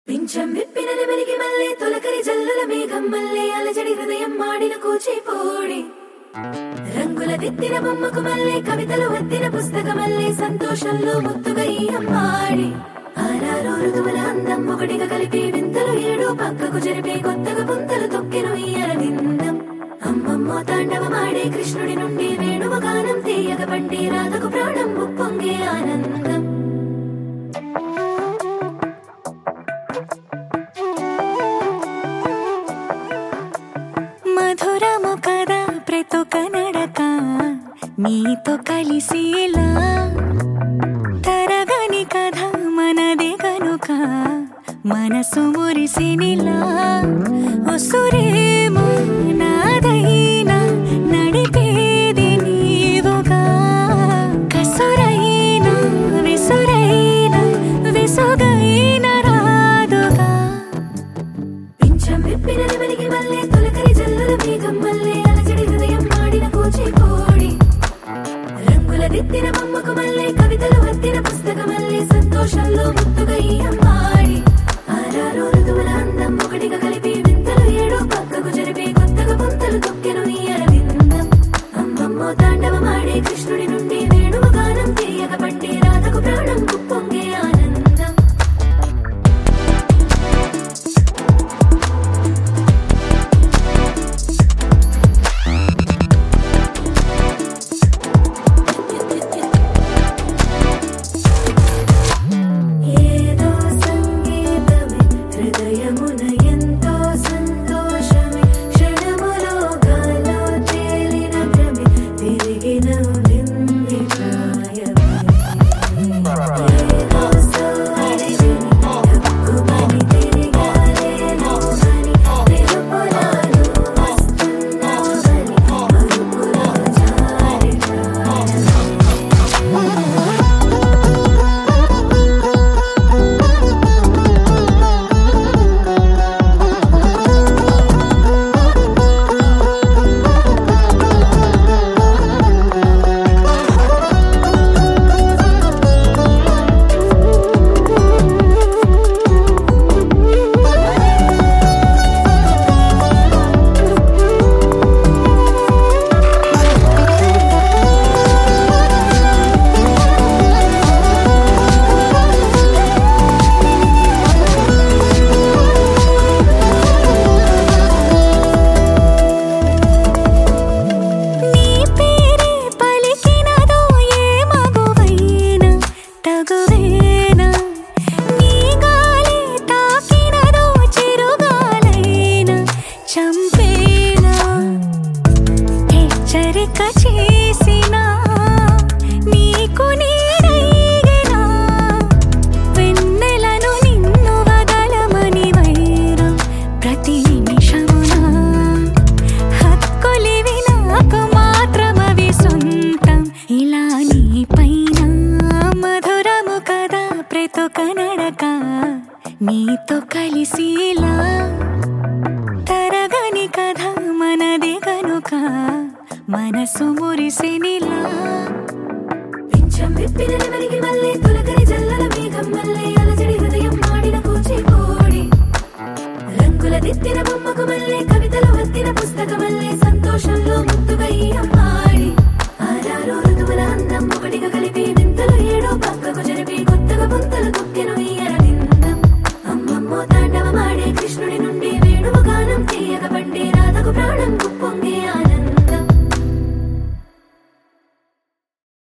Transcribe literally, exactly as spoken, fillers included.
పింఛం విప్పిన నెమలికి మల్లె తొలకరి జల్లుల మేఘం మల్లె అలజడి హృదయం మాడిన కూచిపోడి రంగుల దిద్దిన బొమ్మకు మల్లె కవితలు వద్దిన పుస్తకమల్లె సంతోషంలో ముద్దుగా ఈ అమ్మాడి ఆరారు ఋతువుల అందం ఒకటిగా కలిపి వింతలు ఏడు పక్కకు జరిపే కొత్తగా పుంతలు తొక్కెను ఈ అరవిందం అమ్మమ్మో తాండవమాడే కృష్ణుడి నుండి వేణువ గానం తీయగ పండి రాధకు ప్రాణం ఉప్పొంగే ఆనందం మధురము కదా ప్రతొక నడక నీతో కలిసేలా తరగని కథ మనదే కనుక మనసు మురిసినిలా ఉసురేమో నాదైనా నడిపేది నీవుగా కసురైనా విసురైనా విసుగైనా రాదుగా పింఛం విప్పిన నెమలికి మల్లె తొలకరి జల్లుల మేఘం మల్లె అలజడి హృదయం మాడిన కూచిపోడి రంగుల దిద్దిన బొమ్మకు మల్లె కవితలు వద్దిన పుస్తకమల్లె సంతోషంలో ముద్దుగా ఈ అమ్మాడి ఆరారు ఋతువుల అందం ఒకటిగా కలిపి వింతలు ఏడు పక్కకు జరిపే కొత్తగా పుంతలు తొక్కెను ఈ అరవిందం అమ్మమ్మో తాండవమాడే కృష్ణుడి నుండి వేణువ గానం తీయగ పండి రాధకు ప్రాణం ఉప్పొంగే ఆనందం ఏదో సంగీతమే హృదయమున ఎంతో సంతోషమే క్షణములో గాలో తేలిన భ్రమే తిరిగి నవ్వింది ప్రాయమే ఏదో సోయని తక్కువని తిరిగాలేను అని తెలుపులాను వస్తున్నావని మరుపులో జారి ప్రాయమే నీ పేరే పలికినదో ఏ మగువైనా తగువేనా నీ గాలి తాకినదో చిరుగాలైనా చంపేనా హెచ్చరిక చేసినా నీకు నీడైనా వెన్నెలను నిన్ను వదలమని వైరం ప్రతి నిమిషమునా హక్కులివి నాకు మాత్రమవి సొంతం ఇలా నీ పైన మధురము కదా ప్రతొక నడక నీతో కలిసేలా తరగని కథ మనదే కనుక మనసు మురిసినిలా పింఛం విప్పిన నెమలికి మల్లె తొలకరి జల్లుల మేఘం మల్లె అలజడి హృదయం మాడిన కూచిపోడి రంగుల దిద్దిన బొమ్మకు మల్లె కవితలు వద్దిన పుస్తకమల్లె సంతోషంలో ముద్దుగా ఈ అమ్మాడి ఆరారు ఋతువుల అందం ఒకటిగా కలిపి వింతలు ఏడు పక్కకు జరిపి కొత్తగా పుంతలు తొక్కెను ఈ అరవిందం అమ్మమ్మో తాండవమాడే కృష్ణుడి నుండి వేణువ గానం తీయగ పండి రాధకు ప్రాణం ఉప్పొంగే